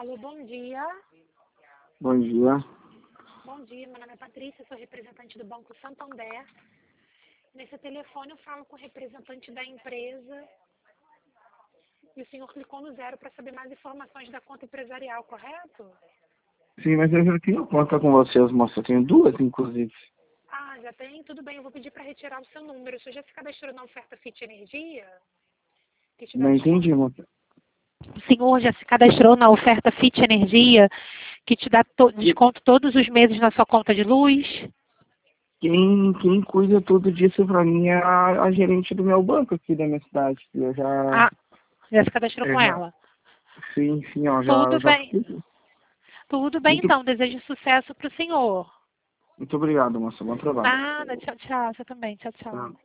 Alô, bom dia. Bom dia. Bom dia, meu nome é Patrícia, sou representante do Banco Santander. Nesse telefone eu falo com o representante da empresa e o senhor clicou no 0 para saber mais informações da conta empresarial, correto? Sim, mas eu já tenho conta com vocês, moça. Eu tenho duas, inclusive. Ah, já tem? Tudo bem, eu vou pedir para retirar o seu número. O senhor já se cadastrou na oferta Fit Energia? Que te dá Não desconto? entendi, moça. O senhor já se cadastrou na oferta Fit Energia, que te dá desconto todos os meses na sua conta de luz? Quem cuida tudo disso pra mim é a gerente do meu banco aqui da minha cidade. Ah, já se cadastrou Eu com já, ela. sim, ó, Tudo já bem. fiz. Tudo bem, Muito, então. Desejo sucesso para o senhor. muito obrigado, moça. Bom trabalho. Nada. Tchau, tchau. Você também. Tchau, tchau. Tá.